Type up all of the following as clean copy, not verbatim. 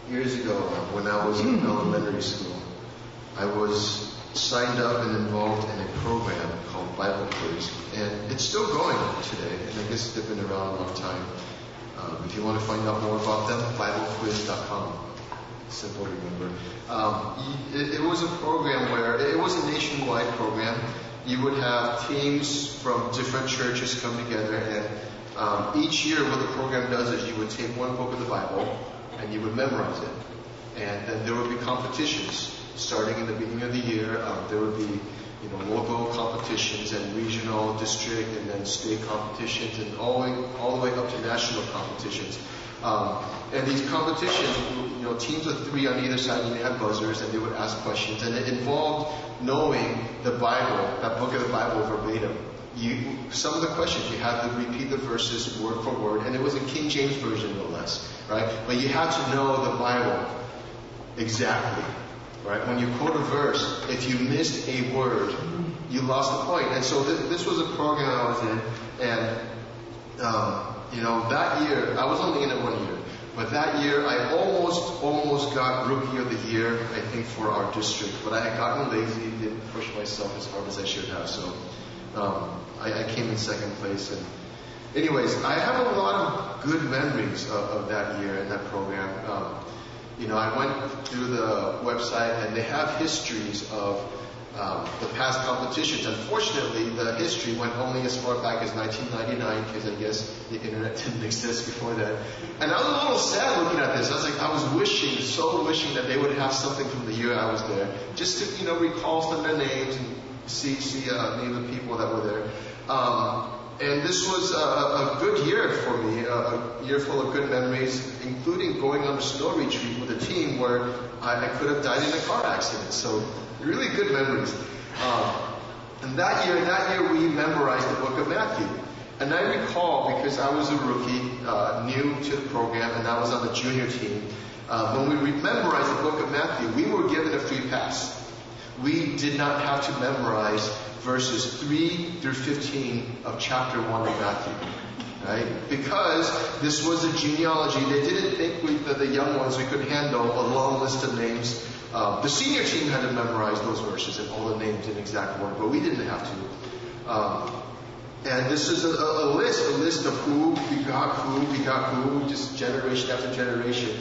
Years ago, when I was in elementary school, I was signed up and involved in a program called Bible Quiz, and it's still going today, and I guess they've been around a long time. If you want to find out more about them, BibleQuiz.com. Simple to remember. It was a program where, it was a nationwide program. You would have teams from different churches come together, and each year what the program does is you would take one book of the Bible and you would memorize it. And then there would be competitions starting in the beginning of the year. There would be local competitions and regional, district, and then state competitions, and all the way up to national competitions. And these competitions, teams of 3 on either side, and they had buzzers, and they would ask questions, and it involved knowing the Bible, that book of the Bible verbatim. Some of the questions, you had to repeat the verses word for word, and it was a King James version, no less, right? But you had to know the Bible exactly, right? When you quote a verse, if you missed a word, you lost the point. And so this was a program I was in, and that year, I was only in it 1 year, but that year I almost got Rookie of the Year, I think, for our district, but I had gotten lazy, didn't push myself as hard as I should have, so I came in second place. And anyways, I have a lot of good memories of that year and that program. I went through the website, and they have histories of the past competitions. Unfortunately, the history went only as far back as 1999, because I guess the internet didn't exist before that. And I was a little sad looking at this. I was wishing that they would have something from the year I was there, just to recall some of their names and see name the people that were there. And this was a good year for me, a year full of good memories, including going on a snow retreat with a team where I could have died in a car accident. So really good memories. And that year we memorized the book of Matthew. And I recall, because I was a rookie, new to the program, and I was on the junior team, when we memorized the book of Matthew, we were given a free pass. We did not have to memorize verses 3 through 15 of chapter 1 of Matthew, right? Because this was a genealogy. They didn't think the young ones, we could handle a long list of names. The senior team had to memorize those verses and all the names in exact order, but we didn't have to. And this is a list of who begot who, just generation after generation.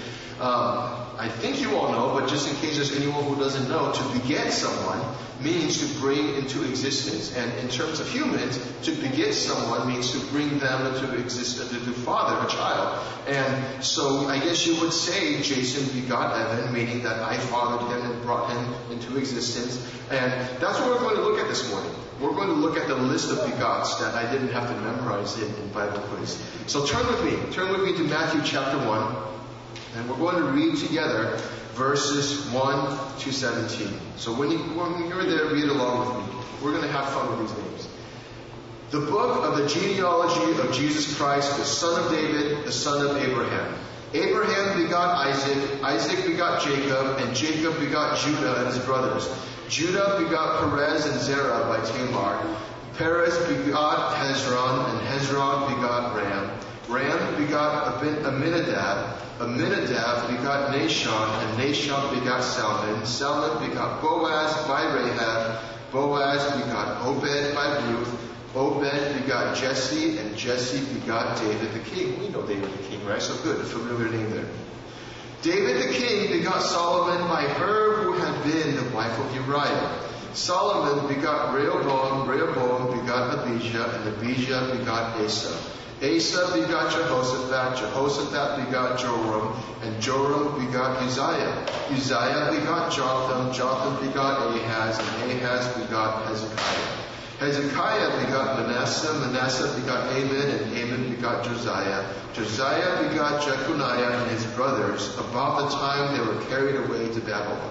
I think you all know, but just in case there's anyone who doesn't know, to beget someone means to bring into existence. And in terms of humans, to beget someone means to bring them into existence, to father a child. And so I guess you would say Jason begot Evan, meaning that I fathered him and brought him into existence. And that's what we're going to look at this morning. We're going to look at the list of begots that I didn't have to memorize in Bible Quiz. So turn with me to Matthew chapter 1. And we're going to read together verses 1 to 17. So when you're there, read along with me. We're going to have fun with these names. The book of the genealogy of Jesus Christ, the son of David, the son of Abraham. Abraham begot Isaac, Isaac begot Jacob, and Jacob begot Judah and his brothers. Judah begot Perez and Zerah by Tamar. Perez begot Hezron, and Hezron begot Ram. Ram begot Amminadab. Amminadab begot Nahshon, and Nahshon begot Salmon. Salmon begot Boaz by Rahab. Boaz begot Obed by Ruth. Obed begot Jesse, and Jesse begot David the king. We know David the king, right? So good, a familiar name there. David the king begot Solomon by her who had been the wife of Uriah. Solomon begot Rehoboam. Rehoboam begot Abijah, and Abijah begot Asa. Asa begot Jehoshaphat. Jehoshaphat begot Joram, and Joram begot Uzziah. Uzziah begot Jotham. Jotham begot Ahaz, and Ahaz begot Hezekiah. Hezekiah begot Manasseh. Manasseh begot Amon, and Amon begot Josiah. Josiah begot Jeconiah and his brothers about the time they were carried away to Babylon.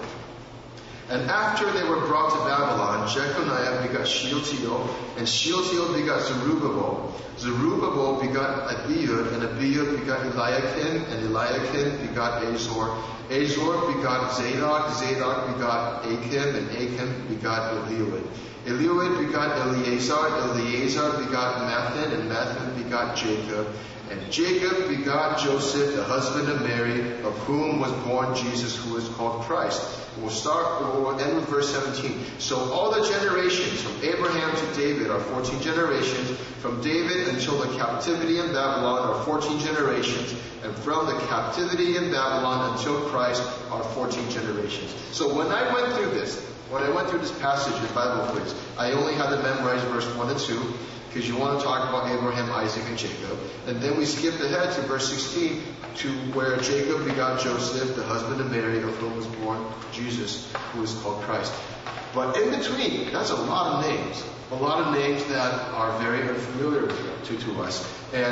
And after they were brought to Babylon, Jeconiah begot Shealtiel, and Shealtiel begot Zerubbabel. Zerubbabel begot Abiud, and Abiud begot Eliakim, and Eliakim begot Azor. Azor begot Zadok. Zadok begot Achim, and Achim begot Eliud. Eliud begot Eleazar. Eleazar begot Matthan, and Matthan begot Jacob. And Jacob begot Joseph, the husband of Mary, of whom was born Jesus, who is called Christ. We'll end with verse 17. So all the generations from Abraham to David are 14 generations. From David until the captivity in Babylon are 14 generations. And from the captivity in Babylon until Christ are 14 generations. So when I went through this passage in Bible quiz, I only had to memorize verse 1 and 2. Because you want to talk about Abraham, Isaac, and Jacob. And then we skipped ahead to verse 16 to where Jacob begot Joseph, the husband of Mary, of whom was born Jesus, who is called Christ. But in between, that's a lot of names. A lot of names that are very unfamiliar to us.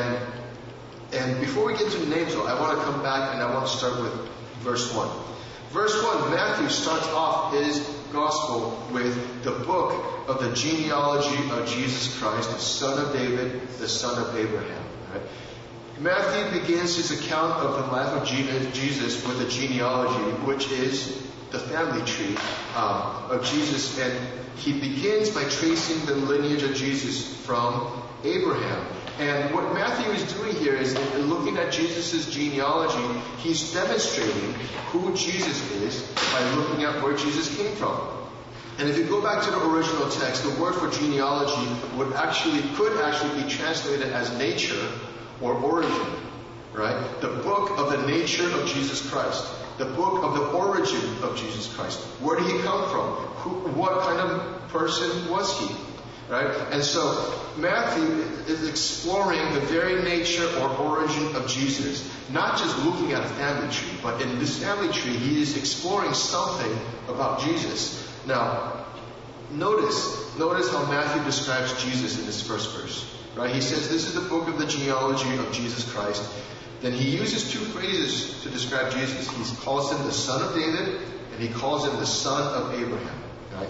And before we get to the names, though, I want to come back and I want to start with verse 1. Verse 1, Matthew starts off his gospel with the book of the genealogy of Jesus Christ, the son of David, the son of Abraham. Right? Matthew begins his account of the life of Jesus with the genealogy, which is the family tree of Jesus. And he begins by tracing the lineage of Jesus from Abraham. And what Matthew is doing here is, in looking at Jesus' genealogy, he's demonstrating who Jesus is by looking at where Jesus came from. And if you go back to the original text, the word for genealogy could actually be translated as nature or origin, right? The book of the nature of Jesus Christ. The book of the origin of Jesus Christ. Where did he come from? What kind of person was he? Right? And so Matthew is exploring the very nature or origin of Jesus. Not just looking at a family tree, but in this family tree he is exploring something about Jesus. Now, notice how Matthew describes Jesus in this first verse. Right? He says this is the book of the genealogy of Jesus Christ. Then he uses two phrases to describe Jesus. He calls him the son of David, and he calls him the son of Abraham. Right?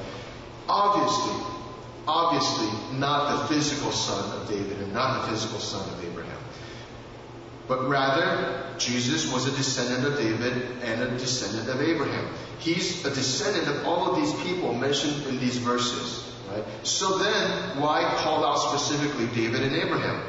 Obviously, not the physical son of David and not the physical son of Abraham. But rather, Jesus was a descendant of David and a descendant of Abraham. He's a descendant of all of these people mentioned in these verses. Right? So then, why call out specifically David and Abraham?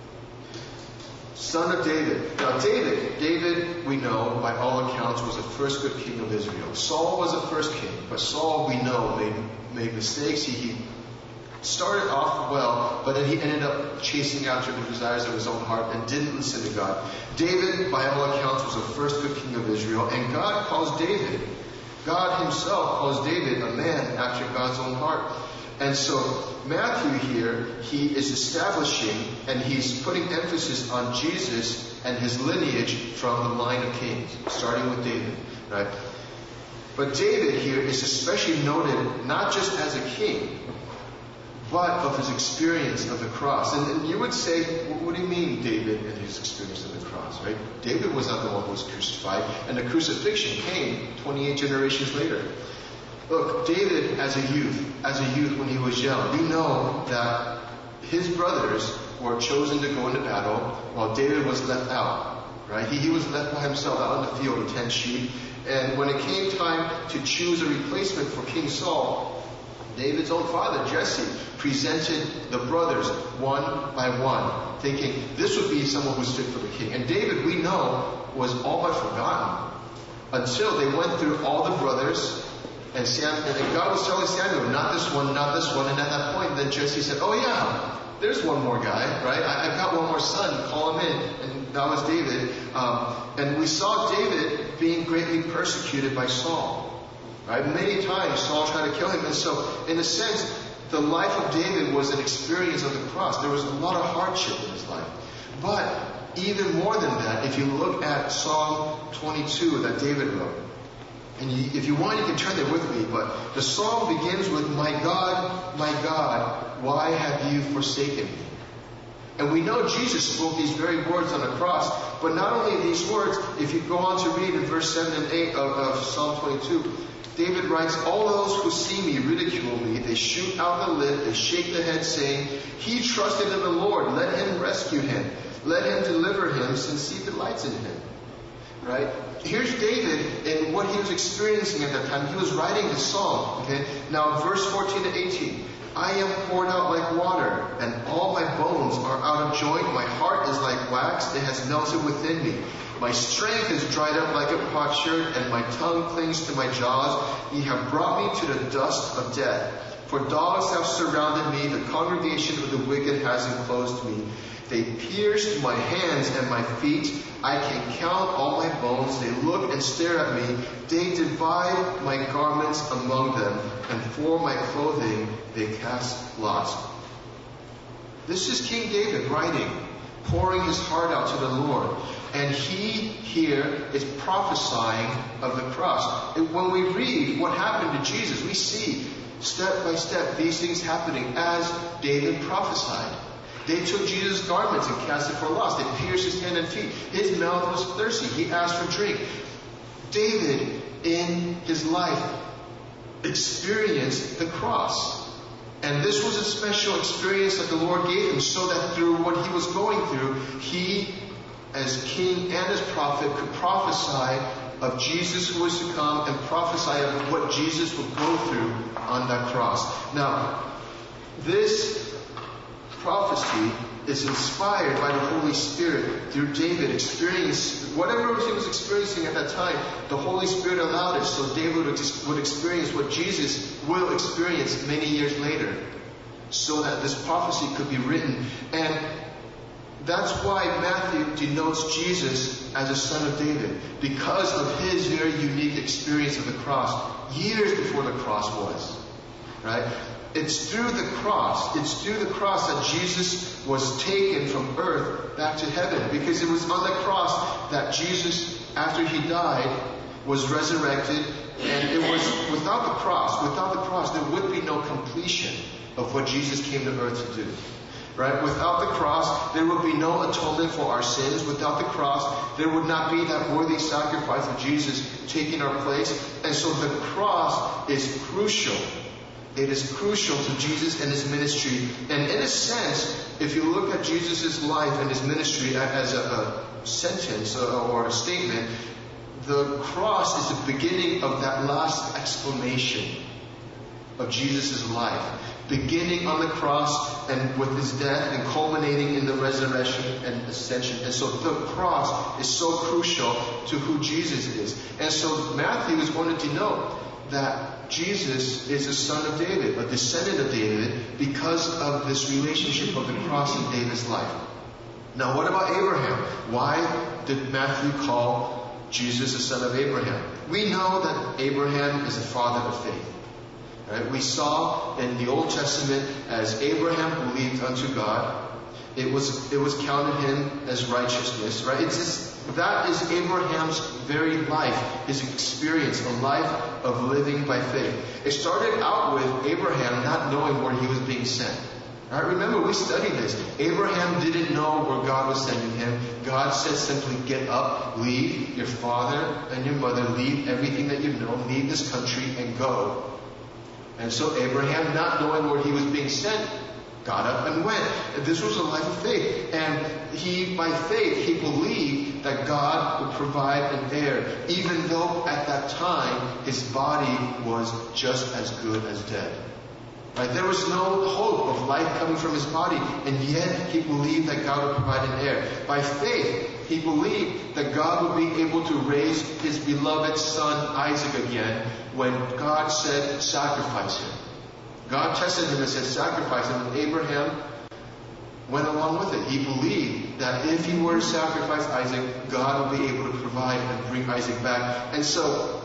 Son of David. Now David, we know, by all accounts, was the first good king of Israel. Saul was the first king, but Saul, we know, made mistakes. He started off well, but then he ended up chasing after the desires of his own heart and didn't listen to God. David, by all accounts, was the first good king of Israel, and God himself calls David a man after God's own heart. And so Matthew here, he is establishing and he's putting emphasis on Jesus and his lineage from the line of kings, starting with David. Right? But David here is especially noted not just as a king, but of his experience of the cross. And you would say, what do you mean David and his experience of the cross, right? David was not the one who was crucified, and the crucifixion came 28 generations later. Look, David as a youth when he was young, we know that his brothers were chosen to go into battle while David was left out, right? He was left by himself out in the field to tend sheep. And when it came time to choose a replacement for King Saul, David's own father, Jesse, presented the brothers one by one, thinking this would be someone who's fit for the king. And David, we know, was all but forgotten until they went through all the brothers, and God was telling Samuel, not this one, not this one. And at that point, then Jesse said, oh yeah, there's one more guy, right? I've got one more son, call him in. And that was David. And we saw David being greatly persecuted by Saul. Right? Many times Saul tried to kill him. And so, in a sense, the life of David was an experience of the cross. There was a lot of hardship in his life. But even more than that, if you look at Psalm 22 that David wrote, and if you want, you can turn there with me, but the psalm begins with, my God, why have you forsaken me? And we know Jesus spoke these very words on the cross, but not only these words, if you go on to read in verse 7 and 8 of Psalm 22, David writes, all those who see me ridicule me. They shoot out the lip. They shake the head, saying, he trusted in the Lord. Let him rescue him. Let him deliver him, since he delights in him. Right? Here's David and what he was experiencing at that time. He was writing this psalm. Okay? Now, verse 14 to 18. I am poured out like water, and all my bones are out of joint. My heart is like wax, it has melted within me. My strength is dried up like a potsherd, and my tongue clings to my jaws. Ye have brought me to the dust of death. For dogs have surrounded me, the congregation of the wicked has enclosed me. They pierced my hands and my feet. I can count all my bones. They look and stare at me. They divide my garments among them, and for my clothing they cast lots. This is King David writing, pouring his heart out to the Lord. And he here is prophesying of the cross. When we read what happened to Jesus, we see step by step these things happening as David prophesied. They took Jesus' garments and cast it for loss. They pierced his hand and feet. His mouth was thirsty. He asked for drink. David, in his life, experienced the cross. And this was a special experience that the Lord gave him, so that through what he was going through, he, as king and as prophet, could prophesy of Jesus who was to come and prophesy of what Jesus would go through on that cross. Now, this prophecy is inspired by the Holy Spirit through David experiencing whatever he was experiencing at that time. The Holy Spirit allowed it so David would experience what Jesus will experience many years later, so that this prophecy could be written. And that's why Matthew denotes Jesus as a son of David, because of his very unique experience of the cross years before the cross was. Right? It's through the cross that Jesus was taken from earth back to heaven, because it was on the cross that Jesus, after he died, was resurrected. And it was without the cross there would be no completion of what Jesus came to earth to do. Right? Without the cross, there would be no atonement for our sins. Without the cross, there would not be that worthy sacrifice of Jesus taking our place. And so the cross is crucial. It is crucial to Jesus and his ministry. And in a sense, if you look at Jesus' life and his ministry as a sentence or a statement, the cross is the beginning of that last exclamation of Jesus' life. Beginning on the cross and with his death, and culminating in the resurrection and ascension. And so the cross is so crucial to who Jesus is. And so Matthew is going to denote that Jesus is a son of David, a descendant of David, because of this relationship of the cross in David's life. Now, what about Abraham? Why did Matthew call Jesus a son of Abraham? We know that Abraham is a father of faith. Right? We saw in the Old Testament, as Abraham believed unto God, it was counted him as righteousness. Right? That is Abraham's very life, his experience, a life of living by faith. It started out with Abraham not knowing where he was being sent. Right? Remember, we studied this. Abraham didn't know where God was sending him. God said simply, get up, leave your father and your mother, leave everything that you know, leave this country and go. And so Abraham, not knowing where he was being sent, got up and went. And this was a life of faith. And by faith, he believed that God would provide an heir, even though at that time his body was just as good as dead. Right? There was no hope of life coming from his body, and yet he believed that God would provide an heir. By faith, he believed that God would be able to raise his beloved son Isaac again when God said, sacrifice him. God tested him and said, sacrifice him, and Abraham went along with it. He believed that if he were to sacrifice Isaac, God would be able to provide and bring Isaac back. And so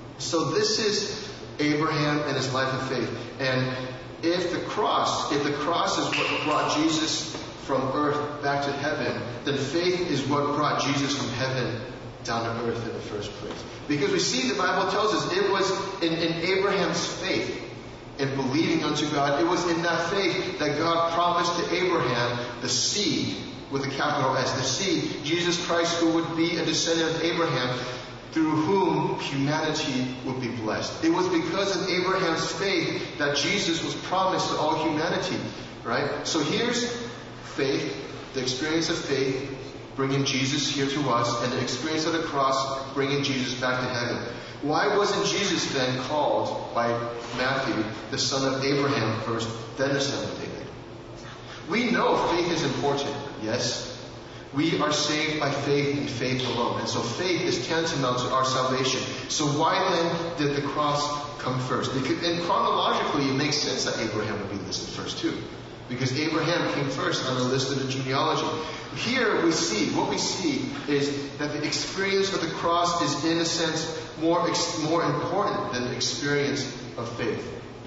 this is Abraham and his life of faith. And if the cross is what brought Jesus from earth back to heaven, then faith is what brought Jesus from heaven down to earth in the first place. Because we see the Bible tells us it was in Abraham's faith, in believing unto God, it was in that faith that God promised to Abraham the seed, with a capital S, the seed, Jesus Christ, who would be a descendant of Abraham, through whom humanity would be blessed. It was because of Abraham's faith that Jesus was promised to all humanity. Right? So here's faith, the experience of faith, bringing Jesus here to us, and the experience of the cross bringing Jesus back to heaven. Why wasn't Jesus then called by Matthew the son of Abraham first, then the son of David? We know faith is important, yes? We are saved by faith and faith alone. And so faith is tantamount to our salvation. So why then did the cross come first? And chronologically, it makes sense that Abraham would be listed first too. Because Abraham came first on the list of the genealogy. Here what we see is that the experience of the cross is in a sense more important than the experience of faith.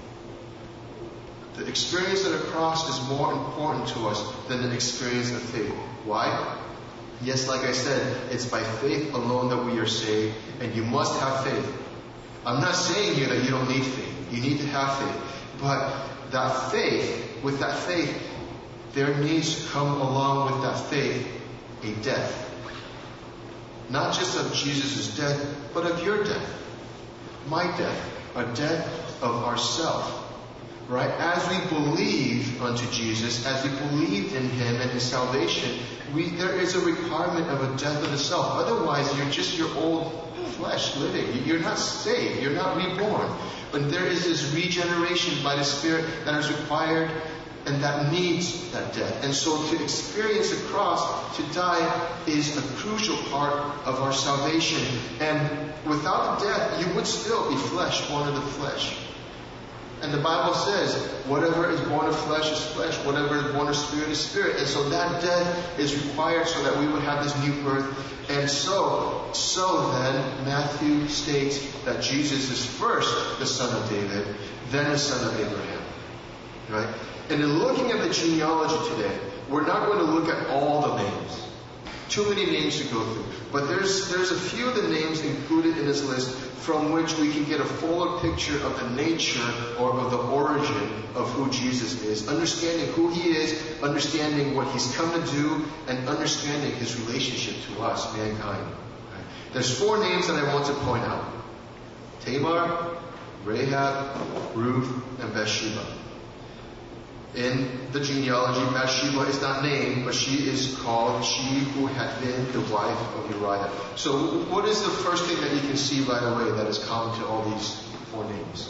The experience of the cross is more important to us than the experience of faith. Why? Yes, like I said, it's by faith alone that we are saved, and you must have faith. I'm not saying here that you don't need faith. You need to have faith. But that faith, with that faith, there needs to come along with that faith a death. Not just of Jesus' death, but of your death. My death. A death of ourself. Right? As we believe unto Jesus, as we believe in Him and His salvation, there is a requirement of a death of the self. Otherwise, you're just your old flesh living. You're not saved. You're not reborn. But there is this regeneration by the Spirit that is required and that needs that death. And so to experience the cross, to die, is a crucial part of our salvation. And without the death, you would still be flesh, born of the flesh. And the Bible says, whatever is born of flesh is flesh, whatever is born of spirit is spirit. And so that death is required so that we would have this new birth. And so then Matthew states that Jesus is first the son of David, then the son of Abraham. Right? And in looking at the genealogy today, we're not going to look at all the names. Too many names to go through. But there's a few of the names included in this list from which we can get a fuller picture of the nature or of the origin of who Jesus is. Understanding who He is, understanding what He's come to do, and understanding His relationship to us, mankind. Right? There's 4 names that I want to point out. Tamar, Rahab, Ruth, and Bathsheba. In the genealogy, Bathsheba is not named, but she is called she who had been the wife of Uriah. So what is the first thing that you can see right away that is common to all these 4 names?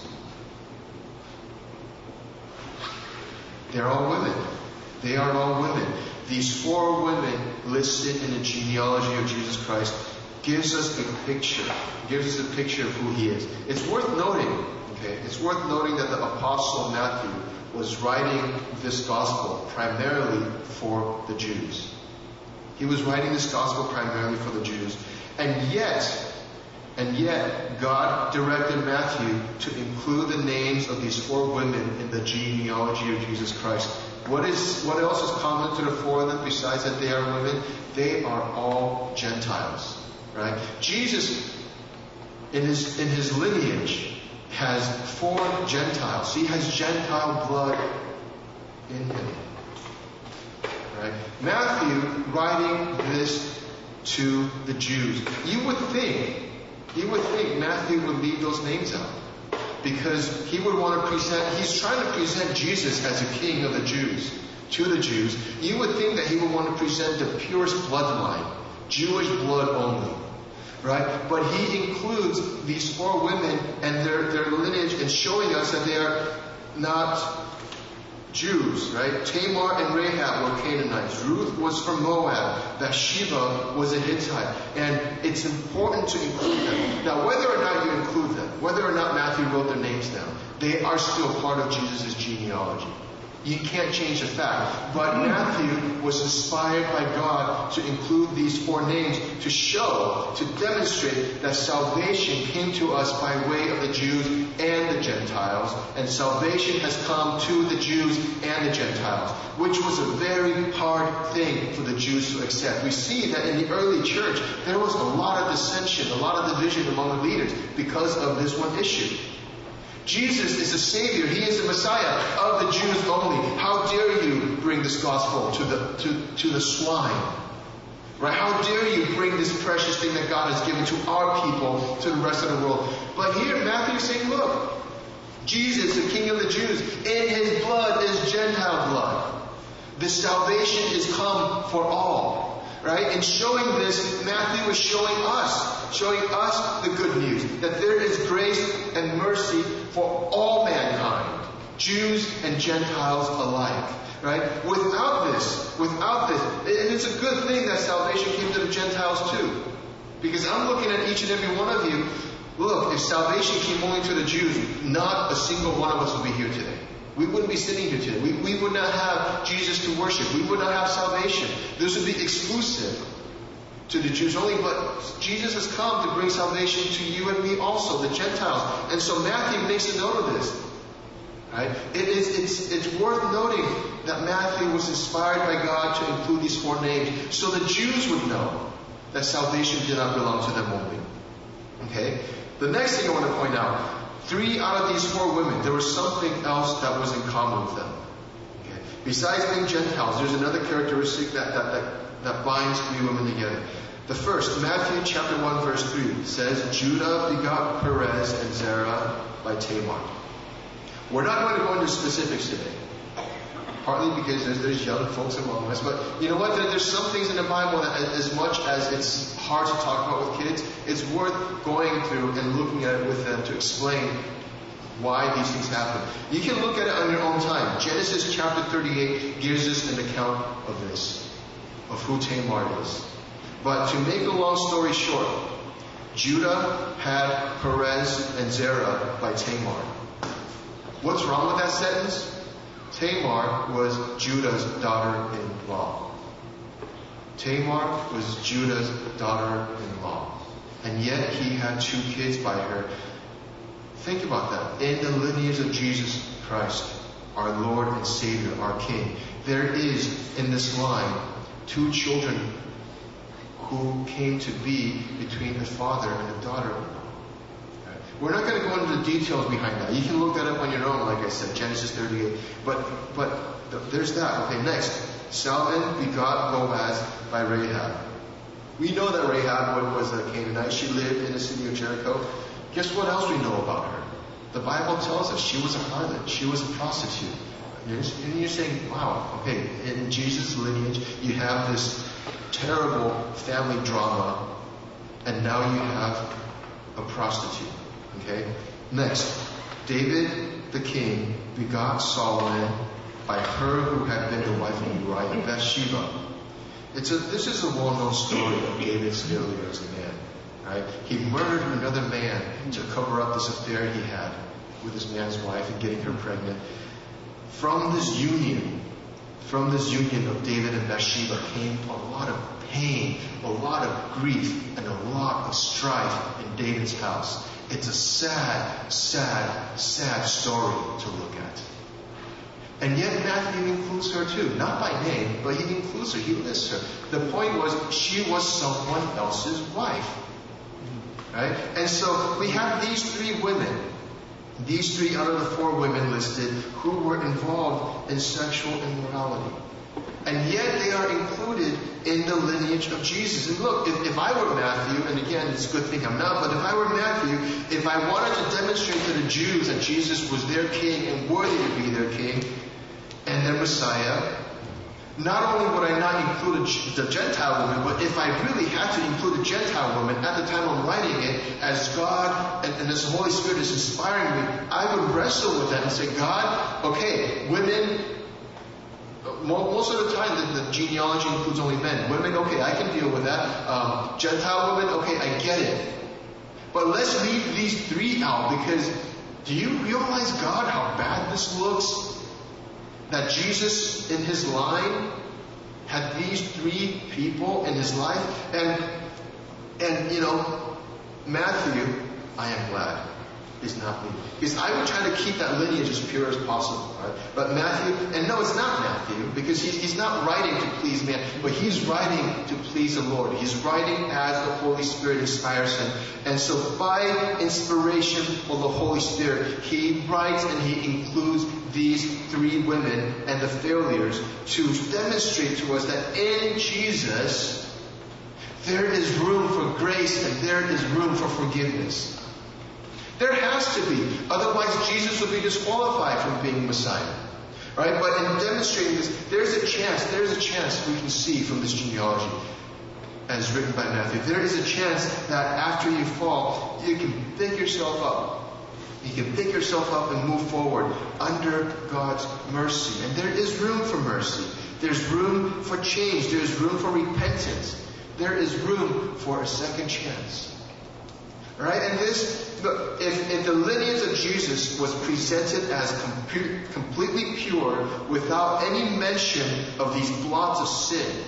They're all women. They are all women. These 4 women listed in the genealogy of Jesus Christ gives us a picture of who He is. It's worth noting, it's worth noting that the Apostle Matthew was writing this gospel primarily for the Jews. He was writing this gospel primarily for the Jews. And yet, God directed Matthew to include the names of these 4 women in the genealogy of Jesus Christ. What else is common to the 4 of them besides that they are women? They are all Gentiles. Right? Jesus, in his lineage, has 4 Gentiles. He has Gentile blood in him. Right? Matthew writing this to the Jews. You would think Matthew would leave those names out. Because he would want to he's trying to present Jesus as a king of the Jews, to the Jews. You would think that he would want to present the purest bloodline, Jewish blood only. Right? But he includes these 4 women and their lineage and showing us that they are not Jews. Right? Tamar and Rahab were Canaanites. Ruth was from Moab. Bathsheba was a Hittite. And it's important to include them. Now, whether or not you include them, whether or not Matthew wrote their names down, they are still part of Jesus' genealogy. You can't change the fact. But Matthew was inspired by God to include these 4 names to demonstrate that salvation came to us by way of the Jews and the Gentiles. And salvation has come to the Jews and the Gentiles, which was a very hard thing for the Jews to accept. We see that in the early church, there was a lot of dissension, a lot of division among the leaders because of this one issue. Jesus is the Savior. He is the Messiah of the Jews only. How dare you bring this gospel to the swine? Right? How dare you bring this precious thing that God has given to our people to the rest of the world? But here Matthew is saying, look, Jesus, the King of the Jews, in His blood is Gentile blood. The salvation is come for all. right? In showing this, Matthew is showing us the good news, that there is grace and mercy for all mankind, Jews and Gentiles alike, right? Without this, and it's a good thing that salvation came to the Gentiles too. Because I'm looking at each and every one of you. Look, if salvation came only to the Jews, not a single one of us would be here today. We wouldn't be sitting here today. We would not have Jesus to worship. We would not have salvation. This would be exclusive to the Jews only. But Jesus has come to bring salvation to you and me also, the Gentiles. And so Matthew makes a note of this. Right? It's worth noting that Matthew was inspired by God to include these 4 names so the Jews would know that salvation did not belong to them only. Okay? The next thing I want to point out, 3 out of these 4 women, there was something else that was in common with them. Okay? Besides being Gentiles, there's another characteristic that binds 3 women together. The first, Matthew chapter 1 verse 3 says, Judah begot Perez and Zerah by Tamar. We're not going to go into specifics today. Partly because there's young folks among us. But you know what? There's some things in the Bible that as much as it's hard to talk about with kids, it's worth going through and looking at it with them to explain why these things happen. You can look at it on your own time. Genesis chapter 38 gives us an account of this, of who Tamar is. But to make a long story short, Judah had Perez and Zerah by Tamar. What's wrong with that sentence? Tamar was Judah's daughter-in-law. Tamar was Judah's daughter-in-law. And yet he had 2 kids by her. Think about that. In the lineage of Jesus Christ, our Lord and Savior, our King, there is in this line 2 children who came to be between the father and the daughter-in-law. We're not going to go into the details behind that. You can look that up on your own, like I said, Genesis 38. But there's that. Okay, next. Salmon begot Boaz by Rahab. We know that Rahab was a Canaanite. She lived in the city of Jericho. Guess what else we know about her? The Bible tells us she was a harlot. She was a prostitute. And you're saying, wow, okay, in Jesus' lineage, you have this terrible family drama, and now you have a prostitute. Okay? Next, David the king begot Solomon by her who had been the wife of Uriah, Bathsheba. This is a well-known story of David's failure as a man. Right? He murdered another man to cover up this affair he had with this man's wife and getting her pregnant. From this union of David and Bathsheba came a lot of pain, a lot of grief, and a lot of strife in David's house. It's a sad, sad, sad story to look at. And yet Matthew includes her too. Not by name, but he includes her. He lists her. The point was, she was someone else's wife. Right? And so we have these 3 women. These 3 out of the 4 women listed who were involved in sexual immorality. And yet they are included in the lineage of Jesus. And look, if I were Matthew, and again, it's a good thing I'm not, but if I were Matthew, if I wanted to demonstrate to the Jews that Jesus was their king and worthy to be their king and their Messiah, not only would I not include the Gentile woman, but if I really had to include a Gentile woman at the time I'm writing it, as God and as the Holy Spirit is inspiring me, I would wrestle with that and say, God, okay, women, most of the time the genealogy includes only men. Women, okay, I can deal with that. Gentile women, okay, I get it. But let's leave these 3 out, because do you realize, God, how bad this looks? That Jesus in his line had these 3 people in his life. And you know, Matthew, I am glad, is not me. Because I would try to keep that lineage as pure as possible. Right? But Matthew, and no, it's not Matthew, because he's not writing to please man, but he's writing to please the Lord. He's writing as the Holy Spirit inspires him. And so by inspiration of the Holy Spirit, he writes and he includes these 3 women and the failures to demonstrate to us that in Jesus, there is room for grace and there is room for forgiveness. There has to be. Otherwise, Jesus would be disqualified from being Messiah. Right? But in demonstrating this, there's a chance we can see from this genealogy as written by Matthew. There is a chance that after you fall, you can pick yourself up. You can pick yourself up and move forward under God's mercy. And there is room for mercy. There's room for change. There's room for repentance. There is room for a second chance. Right? And this, if the lineage of Jesus was presented as completely pure, without any mention of these blots of sin,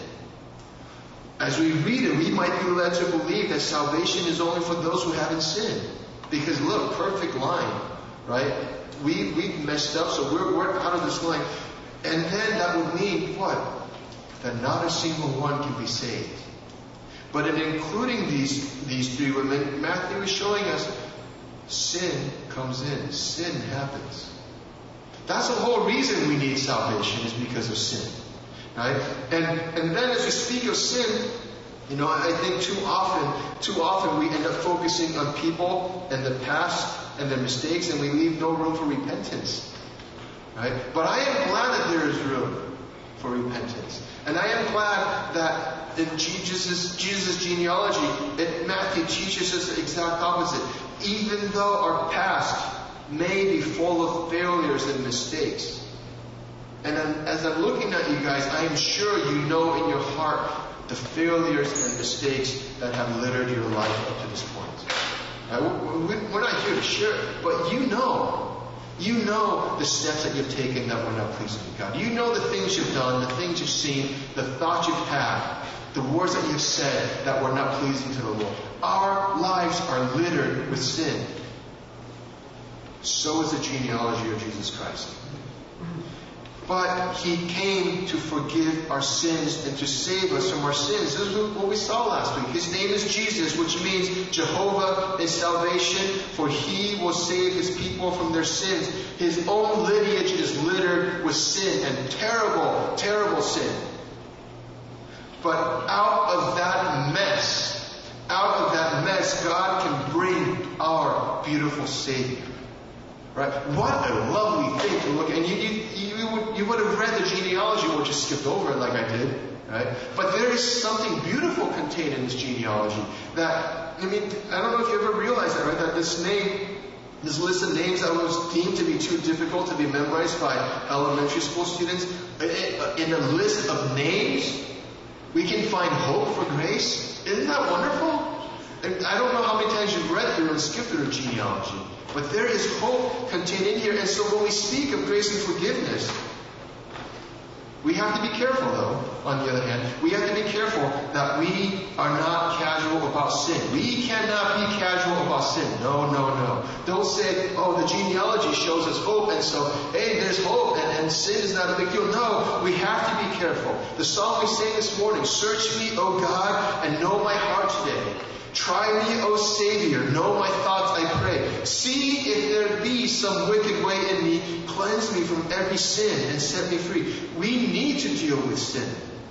as we read it, we might be led to believe that salvation is only for those who haven't sinned. Because look, perfect line, right? We've messed up, so we're out of this line. And then that would mean what? That not a single one can be saved. But in including these three women, Matthew is showing us sin comes in. Sin happens. That's the whole reason we need salvation, is because of sin. Right? And then as we speak of sin, I think too often we end up focusing on people and the past and their mistakes, and we leave no room for repentance. Right? But I am glad that there is room for repentance. And I am glad that in Jesus' genealogy, Matthew teaches us the exact opposite. Even though our past may be full of failures and mistakes, and as I'm looking at you guys, I am sure you know in your heart the failures and mistakes that have littered your life up to this point. We're not here to share it, but you know the steps that you've taken that were not pleasing to God. You know the things you've done, the things you've seen, the thoughts you've had, the words that you've said that were not pleasing to the Lord. Our lives are littered with sin. So is the genealogy of Jesus Christ. But He came to forgive our sins and to save us from our sins. This is what we saw last week. His name is Jesus, which means Jehovah is salvation, for He will save His people from their sins. His own lineage is littered with sin, and terrible, terrible sin. But out of that mess, God can bring our beautiful Savior. Right? What a lovely thing to look at. And you would have read the genealogy or just skipped over it like I did. Right? But there is something beautiful contained in this genealogy. I don't know if you ever realized that, right? That this list of names that was deemed to be too difficult to be memorized by elementary school students, in a list of names, we can find hope for grace. Isn't that wonderful? And I don't know how many times you've read through and skipped through a genealogy. But there is hope contained in here. And so when we speak of grace and forgiveness, we have to be careful, though, on the other hand. We have to be careful that we are not casual about sin. We cannot be casual about sin. No. Don't say, the genealogy shows us hope, and so, hey, there's hope, and sin is not a big deal. No, we have to be careful. The song we sang this morning, "Search me, O God, and know my heart today. Try me, O Savior, know my thoughts, I pray. See if there be some wicked way in me. Cleanse me from every sin and set me free." We need to deal with sin.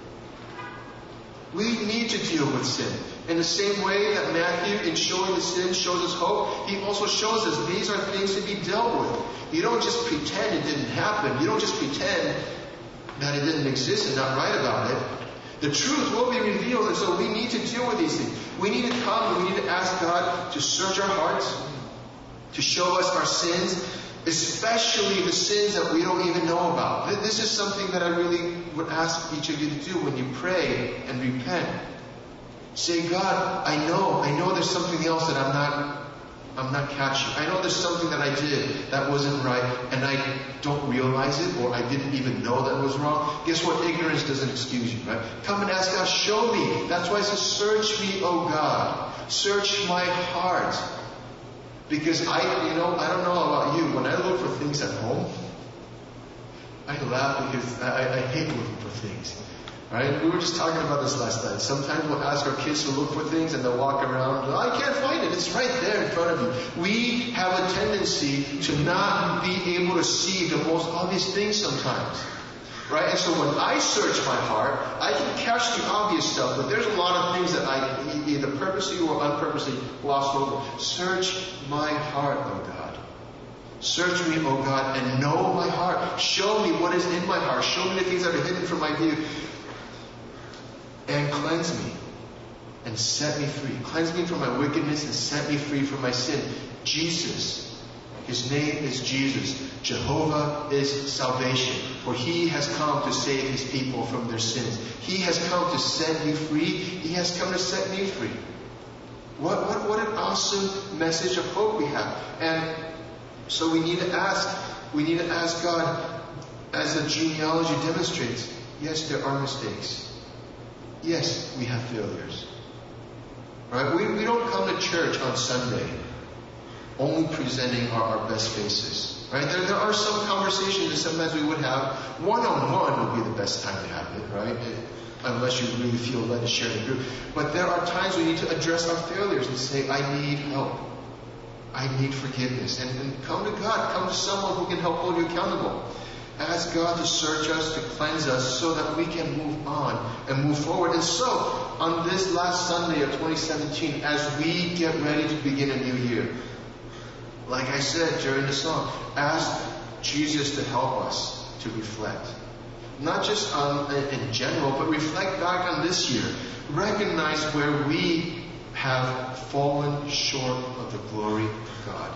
We need to deal with sin. In the same way that Matthew, in showing the sin, shows us hope, he also shows us these are things to be dealt with. You don't just pretend it didn't happen. You don't just pretend that it didn't exist and not write about it. The truth will be revealed, and so we need to deal with these things. We need to come and we need to ask God to search our hearts, to show us our sins, especially the sins that we don't even know about. This is something that I really would ask each of you to do when you pray and repent. Say, God, I know there's something else that I'm not catching. I know there's something that I did that wasn't right, and I don't realize it, or I didn't even know that was wrong. Guess what? Ignorance doesn't excuse you, right? Come and ask God, show me. That's why it says, "Search me, O God. Search my heart." Because I don't know about you, when I look for things at home, I laugh because I hate looking for things. Right? We were just talking about this last night. Sometimes we'll ask our kids to look for things and they'll walk around. I can't find it. It's right there in front of you. We have a tendency to not be able to see the most obvious things sometimes. Right? And so when I search my heart, I can catch the obvious stuff, but there's a lot of things that I either purposely or unpurposely gloss over. Search my heart, O God. Search me, O God, and know my heart. Show me what is in my heart. Show me the things that are hidden from my view. And cleanse me. and set me free. Cleanse me from my wickedness and set me free from my sin. Jesus. His name is Jesus. Jehovah is salvation. For He has come to save His people from their sins. He has come to set you free. He has come to set me free. What an awesome message of hope we have. And so we need to ask God, as the genealogy demonstrates, yes, there are mistakes. Yes, we have failures. Right? We don't come to church on Sunday only presenting our best faces. Right? There are some conversations that sometimes we would have. One-on-one would be the best time to have it, right? Unless you really feel led to share in a group. But there are times we need to address our failures and say, I need help. I need forgiveness. And come to God. Come to someone who can help hold you accountable. Ask God to search us, to cleanse us, so that we can move on and move forward. And so, on this last Sunday of 2017, as we get ready to begin a new year, like I said during the song, ask Jesus to help us to reflect. Not just in general, but reflect back on this year. Recognize where we have fallen short of the glory of God.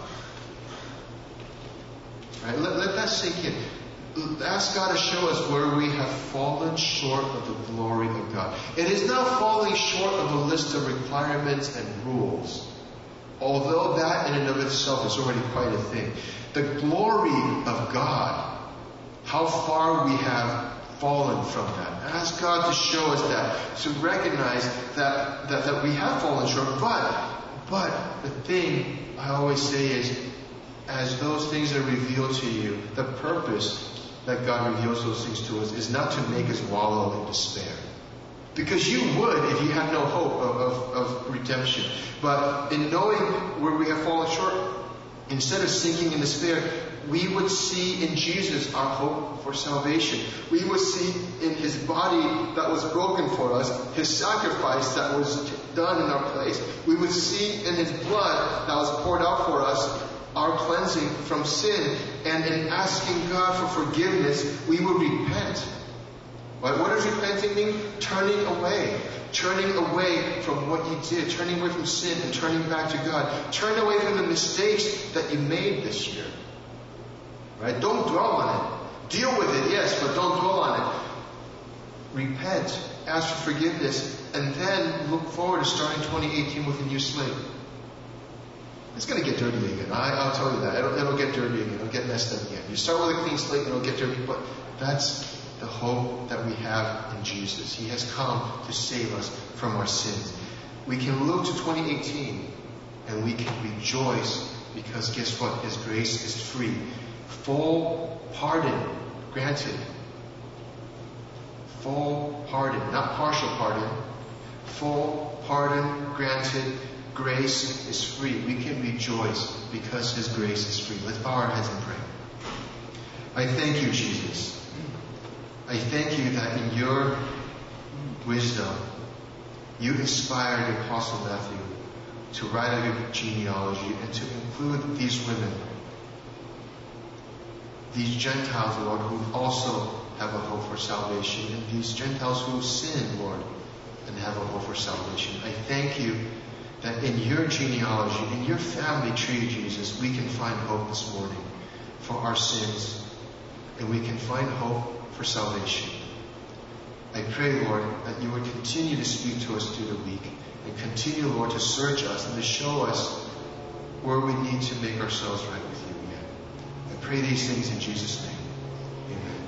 Right? Let that sink in. Ask God to show us where we have fallen short of the glory of God. It is not falling short of a list of requirements and rules. Although that in and of itself is already quite a thing. The glory of God, how far we have fallen from that. Ask God to show us that. To recognize that we have fallen short. But the thing I always say is, as those things are revealed to you, the purpose that God reveals those things to us is not to make us wallow in despair. Because you would if you had no hope of redemption. But in knowing where we have fallen short, instead of sinking in despair, we would see in Jesus our hope for salvation. We would see in His body that was broken for us, His sacrifice that was done in our place. We would see in His blood that was poured out for us our cleansing from sin. And in asking God for forgiveness, we would repent. What does repenting mean? Turning away. Turning away from what you did. Turning away from sin and turning back to God. Turn away from the mistakes that you made this year. Right? Don't dwell on it. Deal with it, yes, but don't dwell on it. Repent. Ask for forgiveness. And then look forward to starting 2018 with a new slate. It's going to get dirty again. I'll tell you that. It'll get dirty again. It'll get messed up again. You start with a clean slate and it'll get dirty. But that's the hope that we have in Jesus. He has come to save us from our sins. We can look to 2018 and we can rejoice because guess what? His grace is free. Full pardon granted. Full pardon. Not partial pardon. Full pardon granted. Grace is free. We can rejoice because His grace is free. Let's bow our heads and pray. I thank you, Jesus. I thank you that in your wisdom, you inspired the Apostle Matthew to write out your genealogy and to include these women, these Gentiles, Lord, who also have a hope for salvation, and these Gentiles who sin, Lord, and have a hope for salvation. I thank you that in your genealogy, in your family tree, Jesus, we can find hope this morning for our sins, and we can find hope for salvation. I pray, Lord, that you would continue to speak to us through the week, and continue, Lord, to search us and to show us where we need to make ourselves right with you again. I pray these things in Jesus' name. Amen.